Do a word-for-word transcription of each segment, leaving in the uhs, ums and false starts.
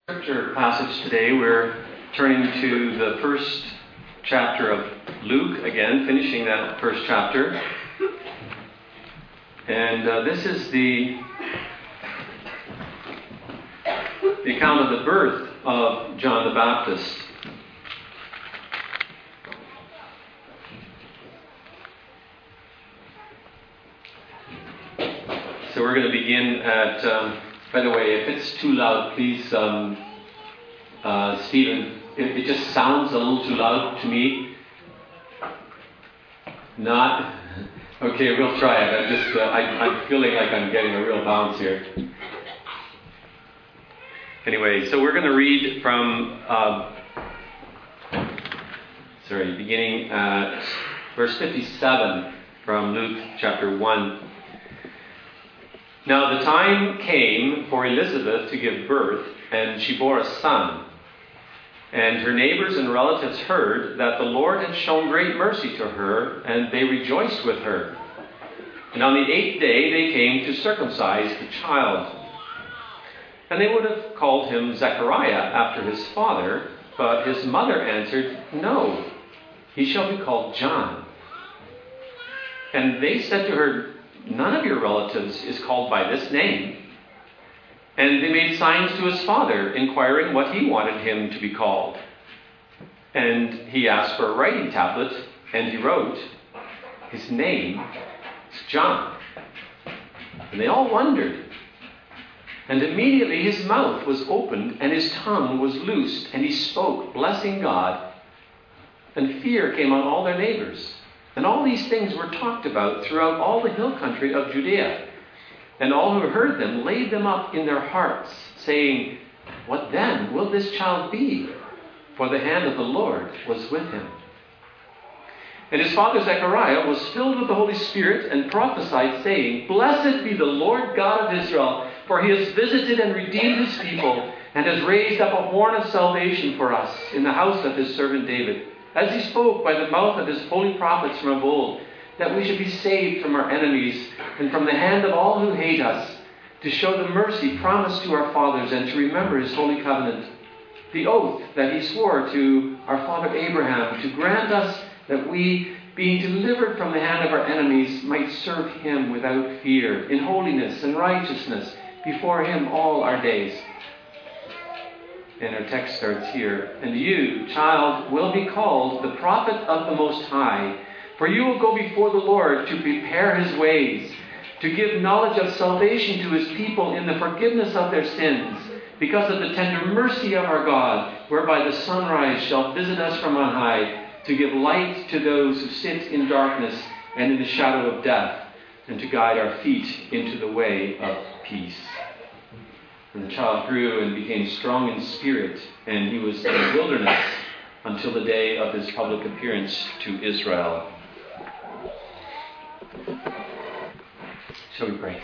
Scripture passage today, we're turning to the first chapter of Luke again, finishing that first chapter. And uh, this is the, the account of the birth of John the Baptist. So we're going to begin at... Um, By the way, if it's too loud, please, um, uh, Stephen, it, it just sounds a little too loud to me. Not? Okay, we'll try it. I'm just, uh, I, I'm feeling like I'm getting a real bounce here. Anyway, so we're going to read from, uh, sorry, beginning at verse fifty-seven from Luke chapter one. Now the time came for Elizabeth to give birth, and she bore a son. And her neighbors and relatives heard that the Lord had shown great mercy to her, and they rejoiced with her. And on the eighth day they came to circumcise the child. And they would have called him Zechariah after his father, but his mother answered, "No, he shall be called John." And they said to her, "None of your relatives is called by this name." And they made signs to his father, inquiring what he wanted him to be called. And he asked for a writing tablet, and he wrote, "His name is John." And they all wondered. And immediately his mouth was opened, and his tongue was loosed, and he spoke, blessing God. And fear came on all their neighbors. And all these things were talked about throughout all the hill country of Judea. And all who heard them laid them up in their hearts, saying, "What then will this child be? For the hand of the Lord was with him." And his father Zechariah was filled with the Holy Spirit and prophesied, saying, "Blessed be the Lord God of Israel, for he has visited and redeemed his people, and has raised up a horn of salvation for us in the house of his servant David, as he spoke by the mouth of his holy prophets from of old, that we should be saved from our enemies and from the hand of all who hate us, to show the mercy promised to our fathers and to remember his holy covenant, the oath that he swore to our father Abraham, to grant us that we, being delivered from the hand of our enemies, might serve him without fear, in holiness and righteousness before him all our days." And our text starts here. "And you, child, will be called the prophet of the Most High, for you will go before the Lord to prepare his ways, to give knowledge of salvation to his people in the forgiveness of their sins, because of the tender mercy of our God, whereby the sunrise shall visit us from on high, to give light to those who sit in darkness and in the shadow of death, and to guide our feet into the way of peace." And the child grew and became strong in spirit, and he was in the wilderness until the day of his public appearance to Israel. Shall we pray?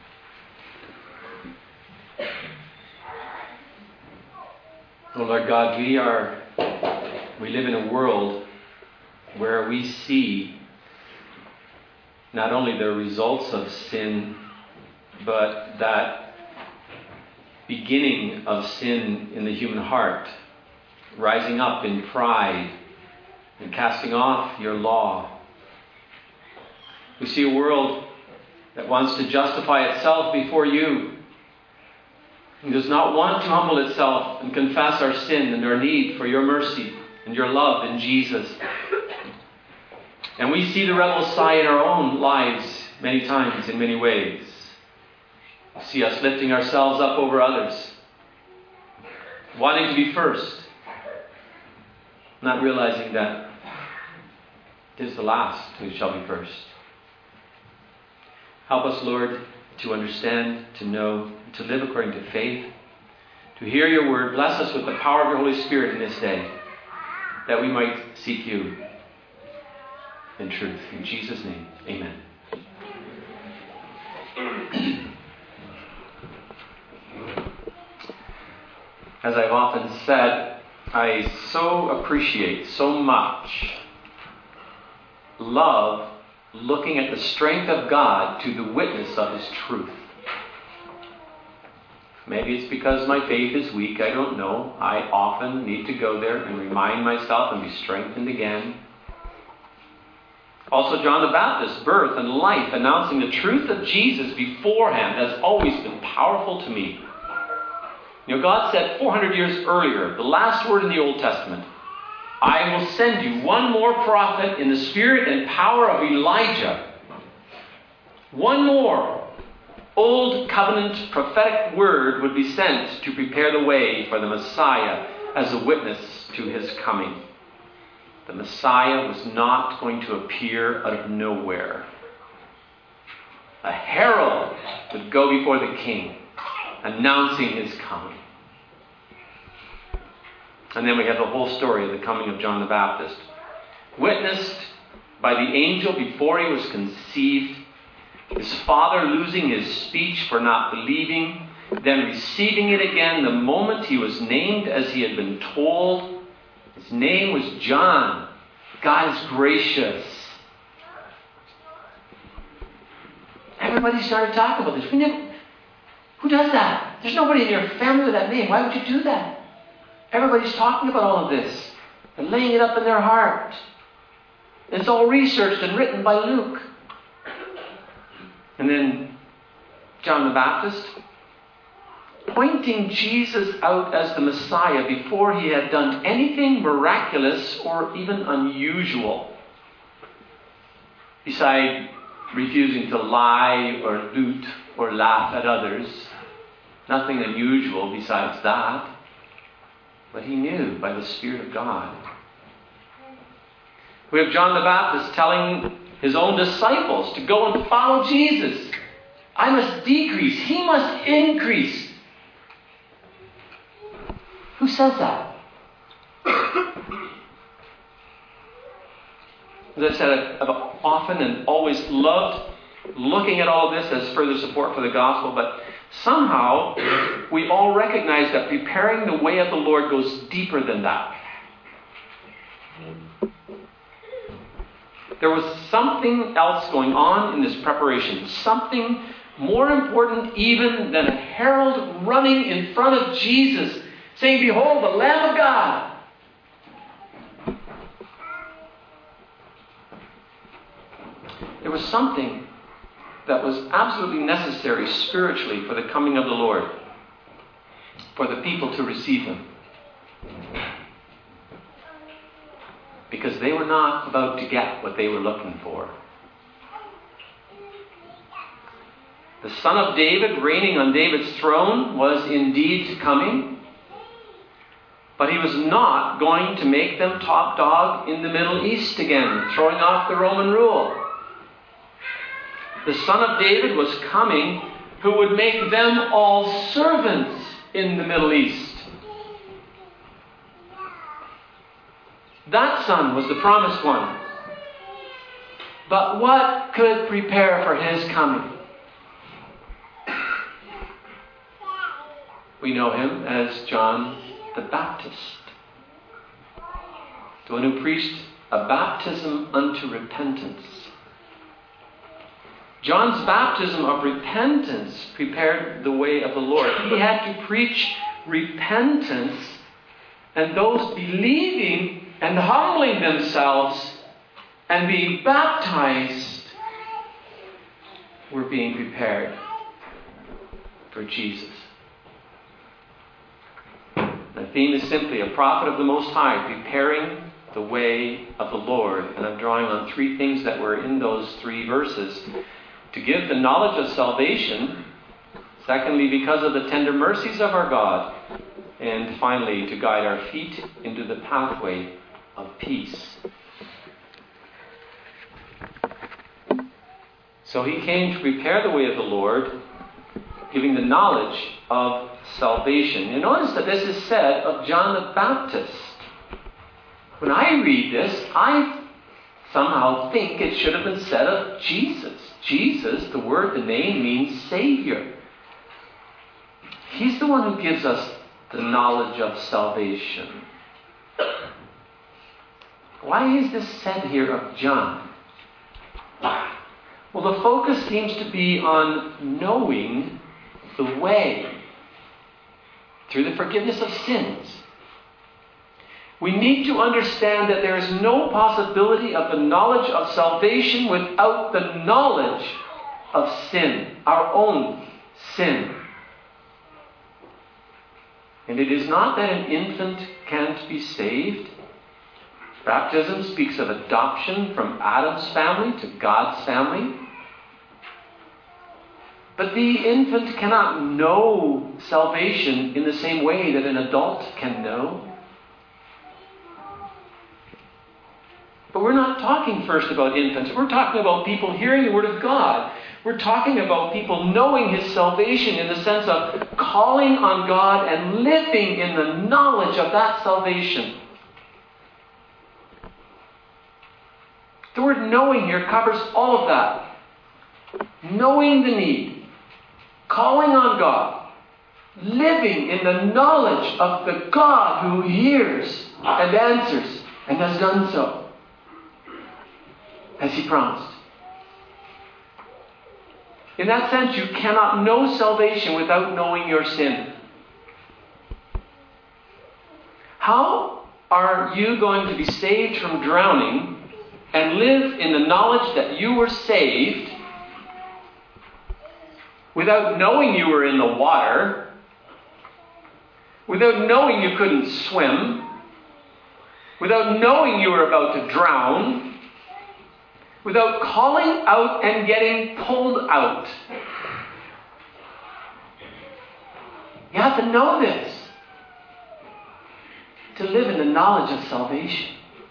Oh Lord God, we are we live in a world where we see not only the results of sin, but that beginning of sin in the human heart, rising up in pride and casting off your law. We see a world that wants to justify itself before you, and does not want to humble itself and confess our sin and our need for your mercy and your love in Jesus. And we see the rebel side in our own lives many times in many ways. See us lifting ourselves up over others, wanting to be first, not realizing that it is the last who shall be first. Help us, Lord, to understand, to know, to live according to faith, to hear your word. Bless us with the power of your Holy Spirit in this day, that we might seek you in truth. In Jesus' name, amen. As I've often said, I so appreciate, so much, love looking at the strength of God to the witness of his truth. Maybe it's because my faith is weak, I don't know. I often need to go there and remind myself and be strengthened again. Also, John the Baptist's birth and life, announcing the truth of Jesus beforehand, has always been powerful to me. You know, God said four hundred years earlier, the last word in the Old Testament, I will send you one more prophet in the spirit and power of Elijah. One more Old Covenant prophetic word would be sent to prepare the way for the Messiah as a witness to his coming. The Messiah was not going to appear out of nowhere. A herald would go before the king, announcing his coming. And then we have the whole story of the coming of John the Baptist, witnessed by the angel before he was conceived, his father losing his speech for not believing, then receiving it again the moment he was named as he had been told. His name was John. God is gracious. Everybody started talking about this. We never, who does that? There's nobody in your family with that name. Why would you do that? Everybody's talking about all of this and laying it up in their heart. And it's all researched and written by Luke. And then John the Baptist, pointing Jesus out as the Messiah before he had done anything miraculous or even unusual, beside refusing to lie or loot or laugh at others. Nothing unusual besides that. But he knew by the Spirit of God. We have John the Baptist telling his own disciples to go and follow Jesus. I must decrease, he must increase. Who says that? As I've said, I've often and always loved looking at all of this as further support for the gospel, but somehow we all recognize that preparing the way of the Lord goes deeper than that. There was something else going on in this preparation, something more important even than a herald running in front of Jesus, saying, "Behold, the Lamb of God." There was something that was absolutely necessary spiritually for the coming of the Lord, for the people to receive him. Because they were not about to get what they were looking for. The Son of David reigning on David's throne was indeed coming, but he was not going to make them top dog in the Middle East again, throwing off the Roman rule. The Son of David was coming who would make them all servants in the Middle East. That Son was the promised one. But what could prepare for his coming? We know him as John the Baptist, the one who preached a baptism unto repentance. John's baptism of repentance prepared the way of the Lord. He had to preach repentance, and those believing and humbling themselves and being baptized were being prepared for Jesus. The theme is simply a prophet of the Most High preparing the way of the Lord. And I'm drawing on three things that were in those three verses. To give the knowledge of salvation. Secondly, because of the tender mercies of our God. And finally, to guide our feet into the pathway of peace. So he came to prepare the way of the Lord, giving the knowledge of salvation. You notice that this is said of John the Baptist. When I read this, I somehow think it should have been said of Jesus. Jesus, the word, the name, means Savior. He's the one who gives us the knowledge of salvation. Why is this said here of John? Well, the focus seems to be on knowing the way. through the forgiveness of sins. We need to understand that there is no possibility of the knowledge of salvation without the knowledge of sin, our own sin. And it is not that an infant can't be saved. Baptism speaks of adoption from Adam's family to God's family. But the infant cannot know salvation in the same way that an adult can know. But we're not talking first about infants. We're talking about people hearing the Word of God. We're talking about people knowing His salvation in the sense of calling on God and living in the knowledge of that salvation. The word knowing here covers all of that. Knowing the need, calling on God, living in the knowledge of the God who hears and answers and has done so, as He promised. In that sense, you cannot know salvation without knowing your sin. How are you going to be saved from drowning and live in the knowledge that you were saved without knowing you were in the water, without knowing you couldn't swim, without knowing you were about to drown, without calling out and getting pulled out? You have to know this to live in the knowledge of salvation.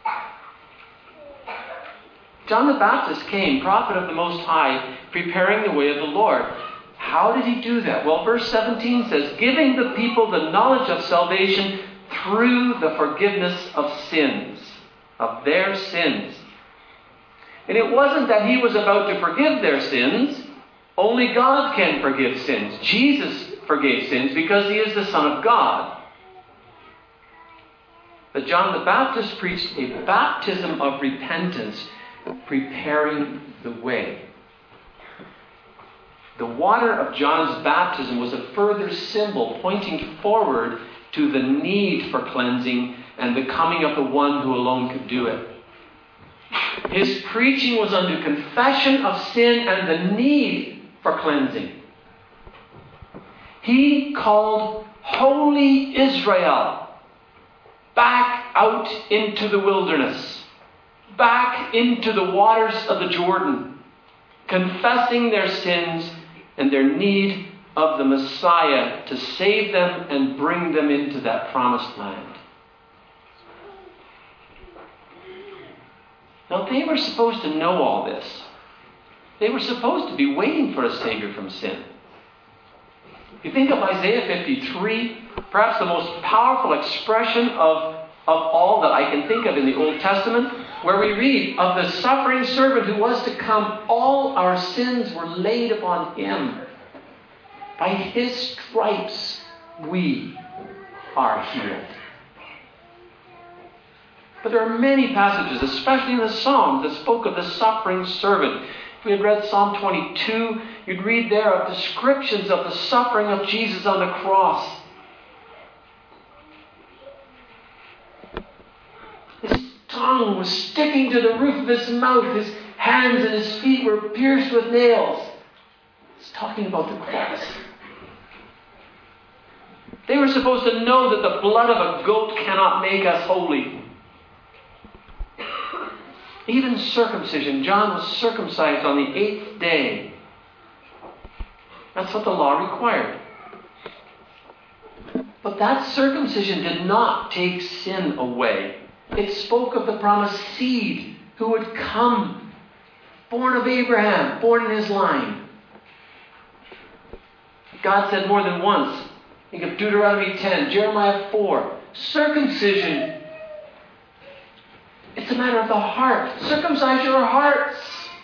John the Baptist came, prophet of the Most High, preparing the way of the Lord. How did he do that? Well, verse seventeen says, giving the people the knowledge of salvation through the forgiveness of sins, of their sins. And it wasn't that he was about to forgive their sins. Only God can forgive sins. Jesus forgave sins because He is the Son of God. But John the Baptist preached a baptism of repentance, preparing the way. The water of John's baptism was a further symbol pointing forward to the need for cleansing and the coming of the one who alone could do it. His preaching was unto confession of sin and the need for cleansing. He called holy Israel back out into the wilderness, back into the waters of the Jordan, confessing their sins and their need of the Messiah to save them and bring them into that promised land. Now, they were supposed to know all this. They were supposed to be waiting for a Savior from sin. You think of Isaiah fifty-three, perhaps the most powerful expression of, of all that I can think of in the Old Testament, where we read of the suffering servant who was to come. All our sins were laid upon Him. By His stripes we are healed. But there are many passages, especially in the Psalms, that spoke of the suffering servant. If we had read Psalm twenty-two, you'd read there of descriptions of the suffering of Jesus on the cross. His tongue was sticking to the roof of His mouth. His hands and His feet were pierced with nails. It's talking about the cross. They were supposed to know that the blood of a goat cannot make us holy. Even circumcision. John was circumcised on the eighth day. That's what the law required. But that circumcision did not take sin away. It spoke of the promised seed who would come, born of Abraham, born in his line. God said more than once, think of Deuteronomy ten, Jeremiah four, circumcision. It's a matter of the heart. Circumcise your hearts.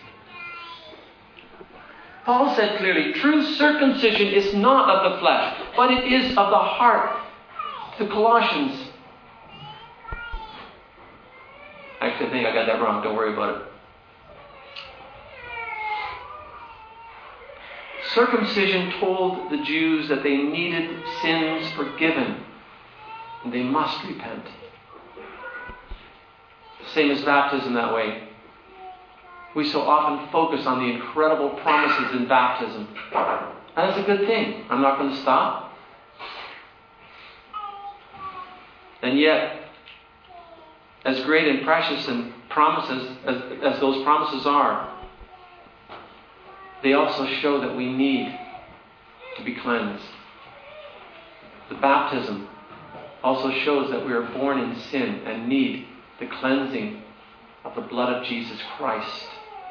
Paul said clearly, true circumcision is not of the flesh, but it is of the heart. The Colossians. Actually, I think I got that wrong. Don't worry about it. Circumcision told the Jews that they needed sins forgiven, and they must repent. Same as baptism that way. We so often focus on the incredible promises in baptism. And that's a good thing. I'm not going to stop. And yet, as great and precious and promises as, as those promises are, they also show that we need to be cleansed. The baptism also shows that we are born in sin and need the cleansing of the blood of Jesus Christ.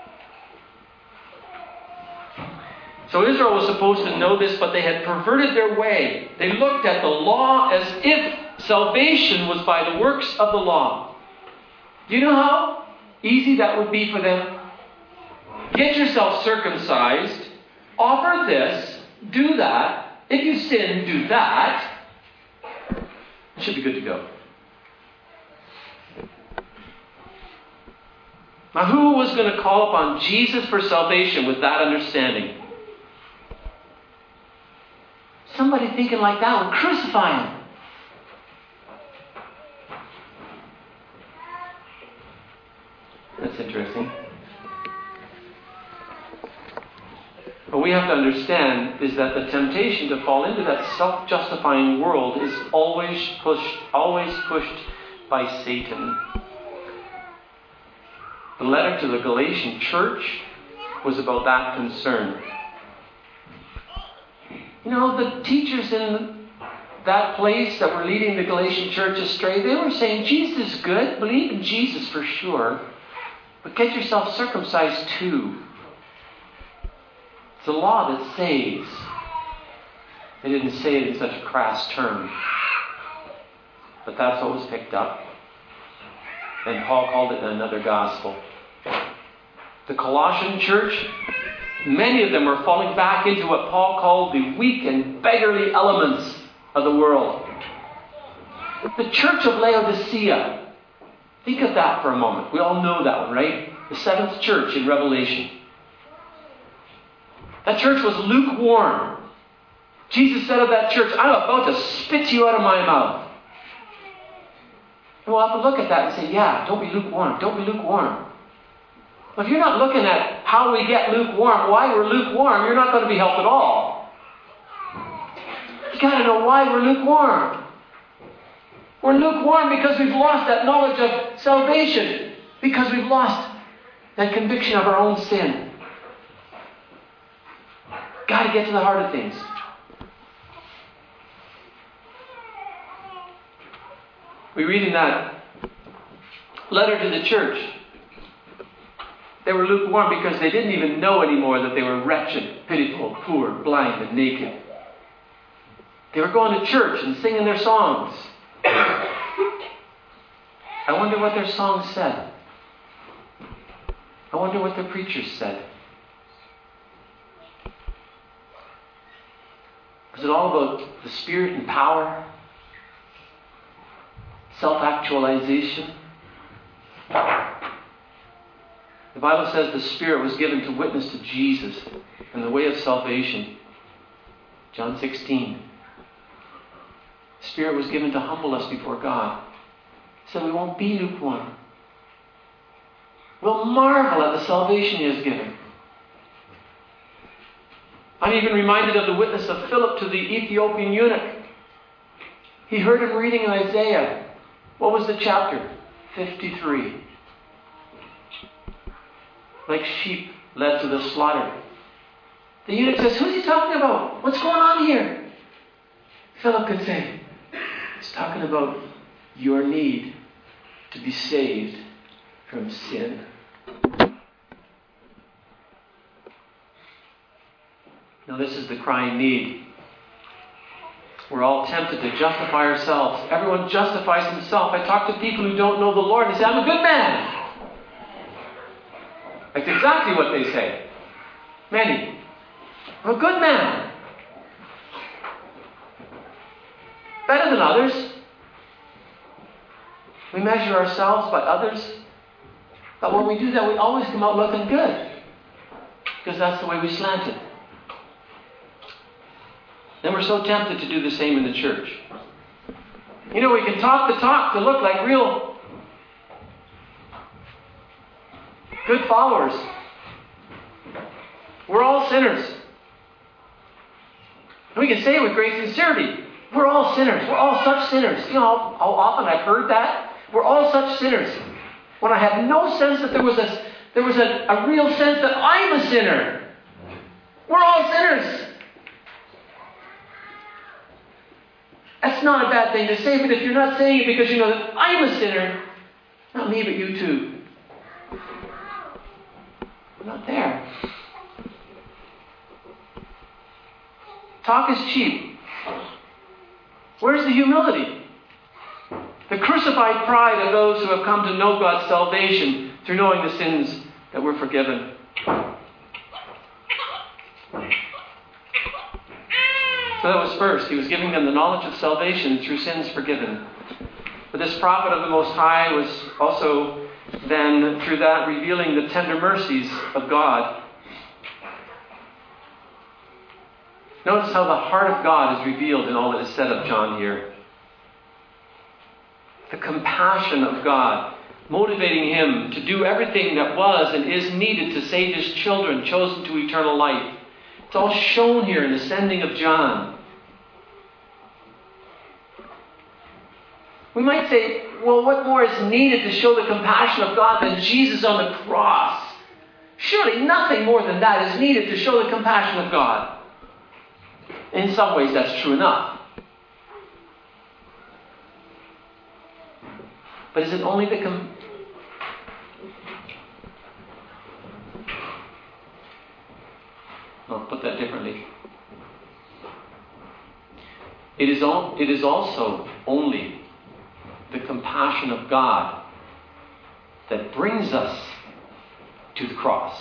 So Israel was supposed to know this, but they had perverted their way. They looked at the law as if salvation was by the works of the law. Do you know how easy that would be for them? Get yourself circumcised, offer this, do that. If you sin, do that. It should be good to go. Now, who was going to call upon Jesus for salvation with that understanding? Somebody thinking like that would crucify him. That's interesting. What we have to understand is that the temptation to fall into that self-justifying world is always pushed, always pushed by Satan. The letter to the Galatian church was about that concern. You know, the teachers in that place that were leading the Galatian church astray, they were saying, Jesus is good, believe in Jesus for sure, but get yourself circumcised too. It's a law that saves. They didn't say it in such a crass term, but that's what was picked up. And Paul called it another gospel. The Colossian church, many of them were falling back into what Paul called the weak and beggarly elements of the world. The church of Laodicea, think of that for a moment. We all know that one, right? The seventh church in Revelation. That church was lukewarm. Jesus said of that church, I'm about to spit you out of my mouth. And we'll have to look at that and say, yeah, don't be lukewarm. Don't be lukewarm. Well, if you're not looking at how we get lukewarm, why we're lukewarm, you're not going to be helped at all. You've got to know why we're lukewarm. We're lukewarm because we've lost that knowledge of salvation. Because we've lost that conviction of our own sin. Got to get to the heart of things. We read in that letter to the church, they were lukewarm because they didn't even know anymore that they were wretched, pitiful, poor, blind, and naked. They were going to church and singing their songs. I wonder what their songs said. I wonder what their preachers said. Was it all about the Spirit and power? Self-actualization? The Bible says the Spirit was given to witness to Jesus and the way of salvation. John sixteen. The Spirit was given to humble us before God, so we won't be lukewarm. We'll marvel at the salvation He has given. I'm even reminded of the witness of Philip to the Ethiopian eunuch. He heard him reading in Isaiah. What was the chapter? fifty-three. Like sheep led to the slaughter. The eunuch says, who's he talking about? What's going on here? Philip could say, he's talking about your need to be saved from sin. Now this is the crying need. We're all tempted to justify ourselves. Everyone justifies himself. I talk to people who don't know the Lord and they say, I'm a good man. That's exactly what they say. Many. I'm a good man. Better than others. We measure ourselves by others. But when we do that, we always come out looking good. Because that's the way we slant it. then we're so tempted to do the same in the church. You know, we can talk the talk to look like real good followers. We're all sinners. And we can say it with great sincerity. We're all sinners. We're all such sinners. You know how, how often I've heard that? We're all such sinners. When I have no sense that there was a there was a, a real sense that I'm a sinner. We're all sinners. That's not a bad thing to say, but if you're not saying it because you know that I'm a sinner, not me, but you too. I'm not there. Talk is cheap. Where's the humility? The crucified pride of those who have come to know God's salvation through knowing the sins that were forgiven. So that was first. He was giving them the knowledge of salvation through sins forgiven. But this prophet of the Most High was also then, through that, revealing the tender mercies of God. Notice how the heart of God is revealed in all that is said of John here. The compassion of God, motivating him to do everything that was and is needed to save his children chosen to eternal life. It's all shown here in the sending of John. We might say, well, what more is needed to show the compassion of God than Jesus on the cross? Surely nothing more than that is needed to show the compassion of God. In some ways, that's true enough. But is it only the com- I'll put that differently. It is, all, it is also only the compassion of God that brings us to the cross.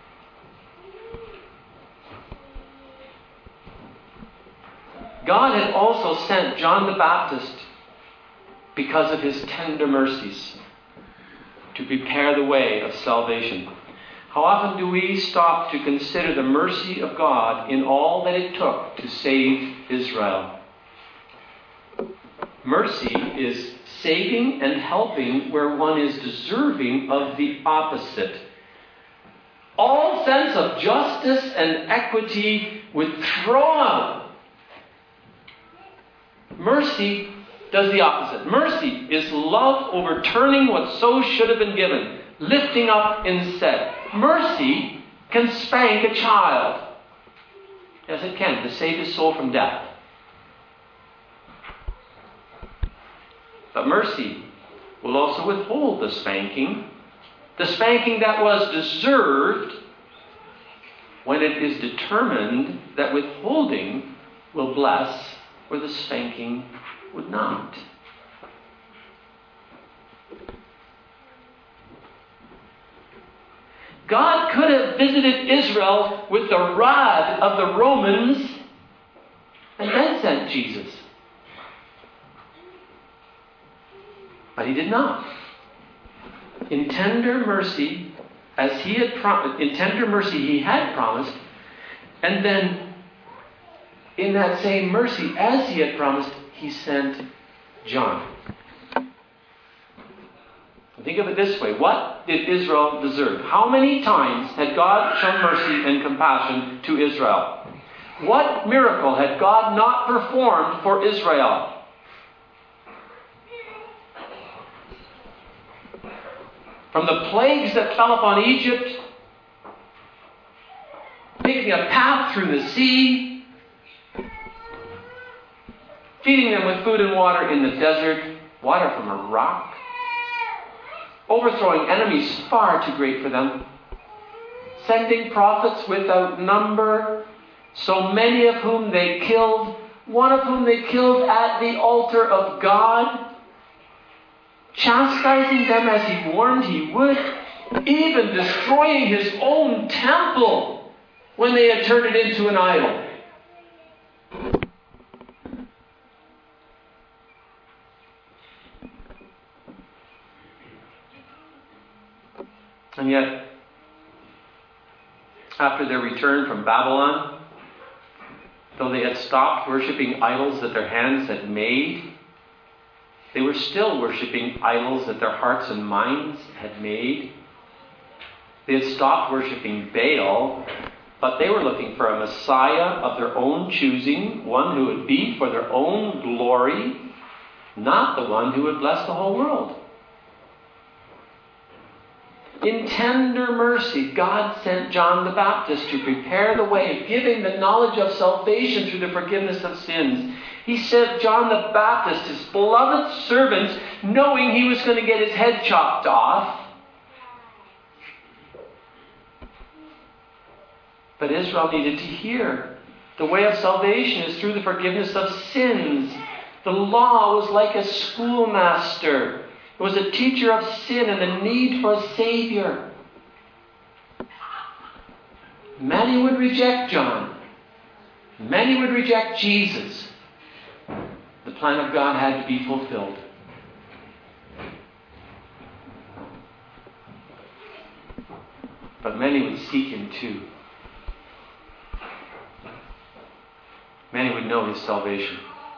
God had also sent John the Baptist because of his tender mercies to prepare the way of salvation. How often do we stop to consider the mercy of God in all that it took to save Israel? Mercy is saving and helping where one is deserving of the opposite. All sense of justice and equity would throw out. Mercy does the opposite. Mercy is love overturning what so should have been given, lifting up instead. Mercy can spank a child. Yes, it can, to save his soul from death. But mercy will also withhold the spanking, the spanking that was deserved, when it is determined that withholding will bless where the spanking would not. God could have visited Israel with the rod of the Romans and then sent Jesus. But he did not. In tender mercy, as he had promised, in tender mercy he had promised, and then in that same mercy, as he had promised, he sent John. Think of it this way. What did Israel deserve? How many times had God shown mercy and compassion to Israel? What miracle had God not performed for Israel? From the plagues that fell upon Egypt, making a path through the sea, feeding them with food and water in the desert, water from a rock, overthrowing enemies far too great for them, sending prophets without number, so many of whom they killed, one of whom they killed at the altar of God, chastising them as he warned he would, even destroying his own temple when they had turned it into an idol. And yet, after their return from Babylon, though they had stopped worshipping idols that their hands had made, they were still worshipping idols that their hearts and minds had made. They had stopped worshipping Baal, but they were looking for a Messiah of their own choosing, one who would be for their own glory, not the one who would bless the whole world. In tender mercy, God sent John the Baptist to prepare the way, giving the knowledge of salvation through the forgiveness of sins. He sent John the Baptist, his beloved servant, knowing he was going to get his head chopped off. But Israel needed to hear. The way of salvation is through the forgiveness of sins. The law was like a schoolmaster. It was a teacher of sin and the need for a Savior. Many would reject John. Many would reject Jesus. The plan of God had to be fulfilled. But many would seek him too. Many would know his salvation.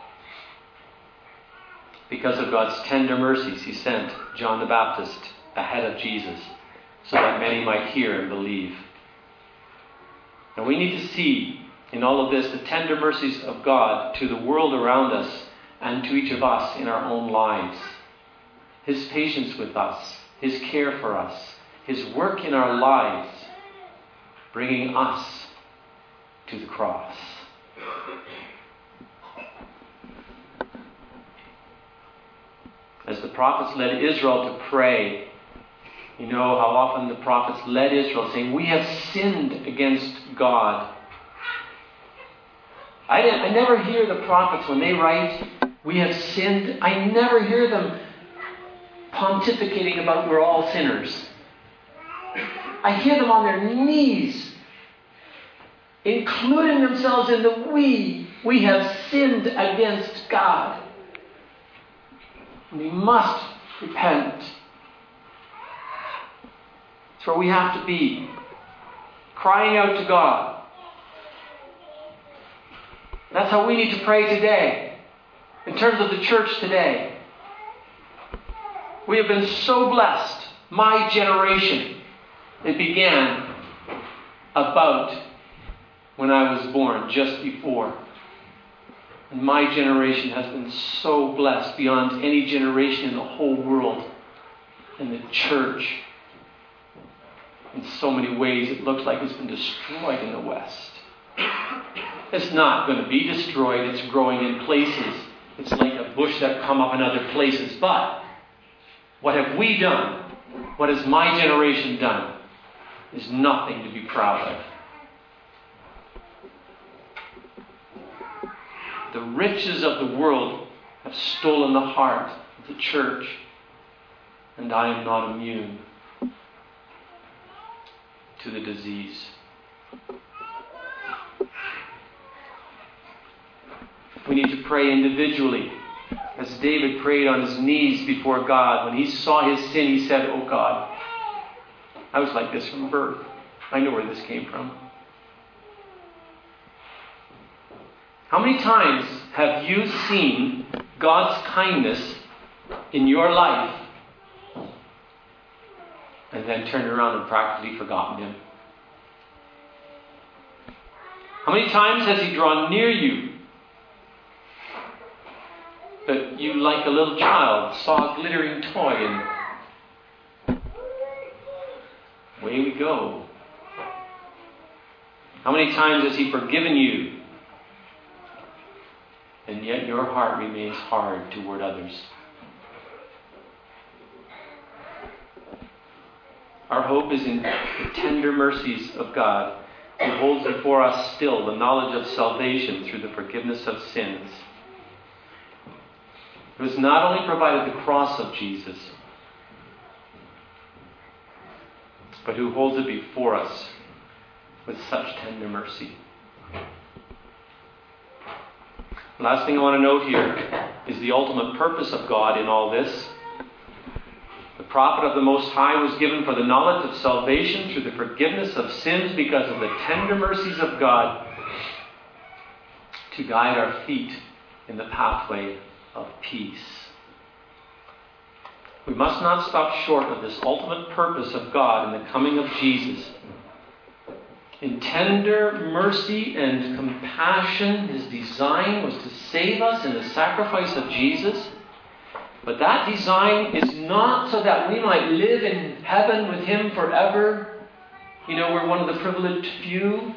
Because of God's tender mercies, he sent John the Baptist ahead of Jesus so that many might hear and believe. And we need to see in all of this the tender mercies of God to the world around us and to each of us in our own lives. His patience with us, his care for us, his work in our lives, bringing us to the cross. As the prophets led Israel to pray, you know how often the prophets led Israel saying, we have sinned against God. I, I never hear the prophets when they write, we have sinned. I never hear them pontificating about we're all sinners. I hear them on their knees, including themselves in the we. We have sinned against God. We must repent. It's where we have to be. Crying out to God. That's how we need to pray today. In terms of the church today. We have been so blessed. My generation. It began about when I was born, just before. And my generation has been so blessed beyond any generation in the whole world. And the church, in so many ways, it looks like it's been destroyed in the West. It's not going to be destroyed. It's growing in places. It's like a bush that come up in other places. But what have we done? What has my generation done? Is nothing to be proud of. The riches of the world have stolen the heart of the church, and I am not immune to the disease. We need to pray individually. As David prayed on his knees before God, when he saw his sin, he said, "Oh God, I was like this from birth. I know where this came from." How many times have you seen God's kindness in your life and then turned around and practically forgotten him? How many times has he drawn near you, but you, like a little child, saw a glittering toy and away we go? How many times has he forgiven you, and yet your heart remains hard toward others? Our hope is in the tender mercies of God, who holds before us still the knowledge of salvation through the forgiveness of sins. Who has not only provided the cross of Jesus, but who holds it before us with such tender mercy. Last thing I want to note here is the ultimate purpose of God in all this. The prophet of the Most High was given for the knowledge of salvation through the forgiveness of sins because of the tender mercies of God. to guide our feet in the pathway of peace. We must not stop short of this ultimate purpose of God in the coming of Jesus. In tender mercy and compassion, His design was to save us in the sacrifice of Jesus. But that design is not so that we might live in heaven with Him forever. You know, we're one of the privileged few.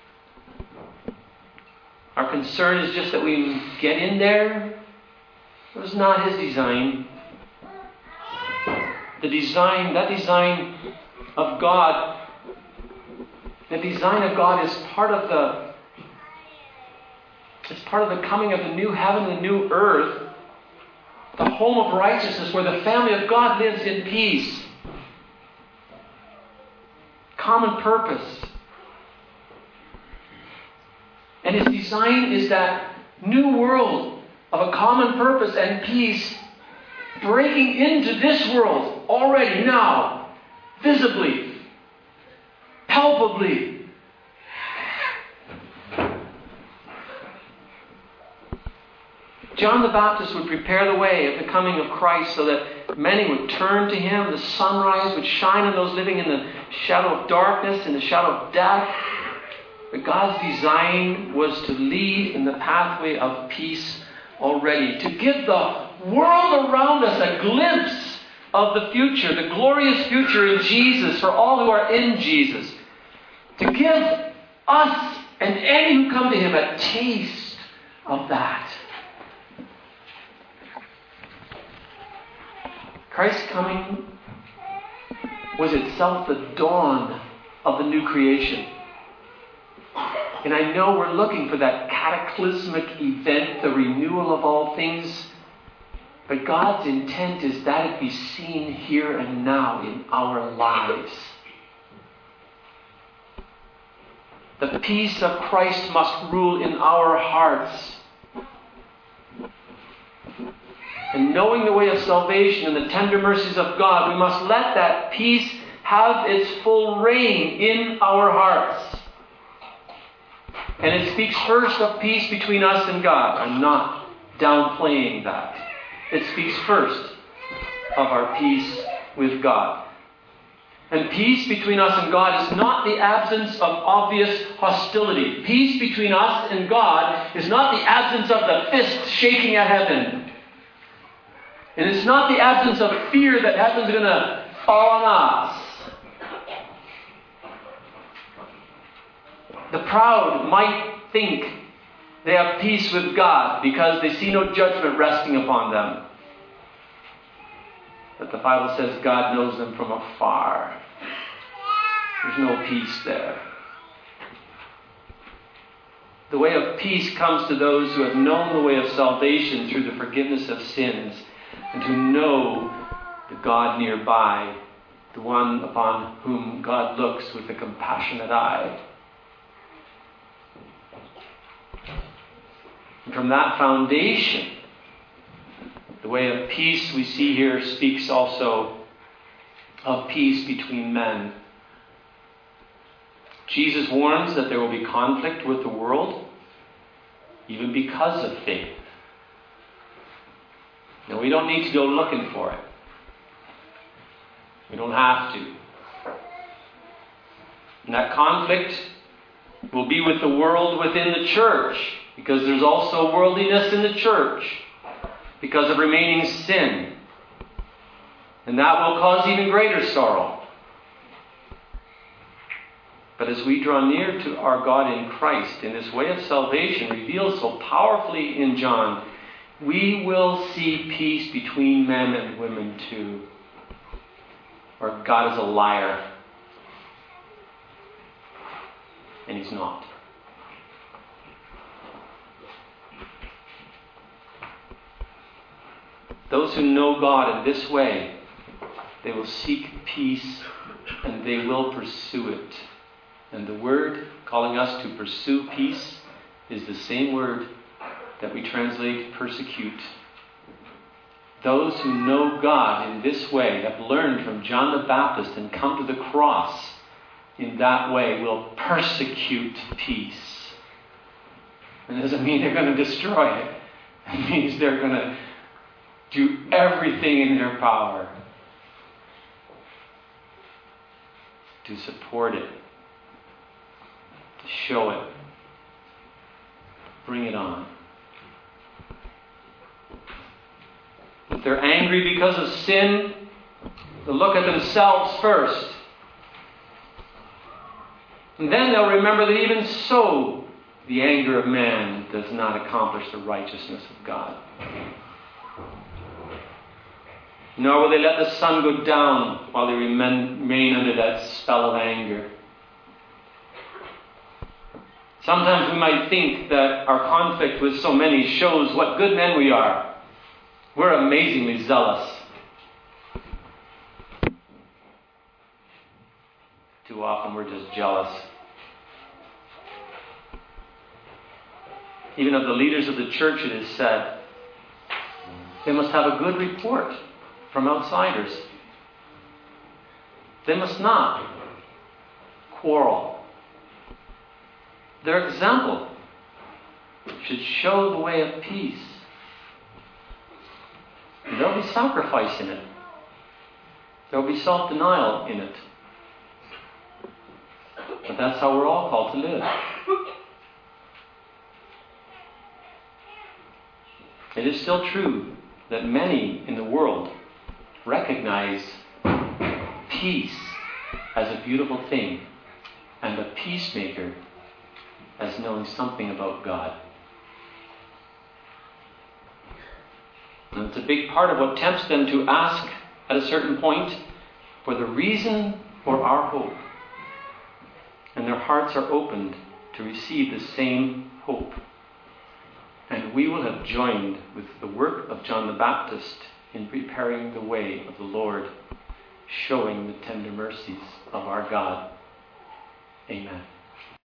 Our concern is just that we get in there. It was not His design. The design, that design of God, the design of God is part of the, it's part of the coming of the new heaven and the new earth, the home of righteousness where the family of God lives in peace. Common purpose. And His design is that new world of a common purpose and peace breaking into this world already now, visibly, palpably. John the Baptist would prepare the way of the coming of Christ so that many would turn to Him. The sunrise would shine on those living in the shadow of darkness, in the shadow of death. But God's design was to lead in the pathway of peace already, to give the world around us a glimpse of the future, the glorious future in Jesus for all who are in Jesus. To give us and any who come to Him a taste of that. Christ's coming was itself the dawn of the new creation. And I know we're looking for that cataclysmic event, the renewal of all things. But God's intent is that it be seen here and now in our lives. The peace of Christ must rule in our hearts. And knowing the way of salvation and the tender mercies of God, we must let that peace have its full reign in our hearts. And it speaks first of peace between us and God. I'm not downplaying that. It speaks first of our peace with God. And peace between us and God is not the absence of obvious hostility. Peace between us and God is not the absence of the fist shaking at heaven. And it's not the absence of fear that heaven's going to fall on us. The proud might think they have peace with God because they see no judgment resting upon them. But the Bible says God knows them from afar. There's no peace there. The way of peace comes to those who have known the way of salvation through the forgiveness of sins and who know the God nearby, the one upon whom God looks with a compassionate eye. And from that foundation, the way of peace we see here speaks also of peace between men. Jesus warns that there will be conflict with the world, even because of faith. Now, we don't need to go looking for it. We don't have to. And that conflict will be with the world within the church, because there's also worldliness in the church, because of remaining sin. And that will cause even greater sorrow. But as we draw near to our God in Christ, in this way of salvation revealed so powerfully in John, we will see peace between men and women too. Or God is a liar. And He's not. Those who know God in this way, they will seek peace and they will pursue it. And the word calling us to pursue peace is the same word that we translate persecute. Those who know God in this way, have learned from John the Baptist and come to the cross in that way, will persecute peace. It doesn't mean they're going to destroy it. It means they're going to do everything in their power to support it, to show it. Bring it on. If they're angry because of sin, they'll look at themselves first. And then they'll remember that even so, the anger of man does not accomplish the righteousness of God. Nor will they let the sun go down while they remain under that spell of anger. Sometimes we might think that our conflict with so many shows what good men we are. We're amazingly zealous. Too often we're just jealous. Even of the leaders of the church, it is said, they must have a good report from outsiders. They must not quarrel. Their example should show the way of peace. And there'll be sacrifice in it. There'll be self-denial in it. But that's how we're all called to live. It is still true that many in the world recognize peace as a beautiful thing and a peacemaker as knowing something about God. And it's a big part of what tempts them to ask at a certain point for the reason for our hope. And their hearts are opened to receive the same hope. And we will have joined with the work of John the Baptist in preparing the way of the Lord, showing the tender mercies of our God. Amen.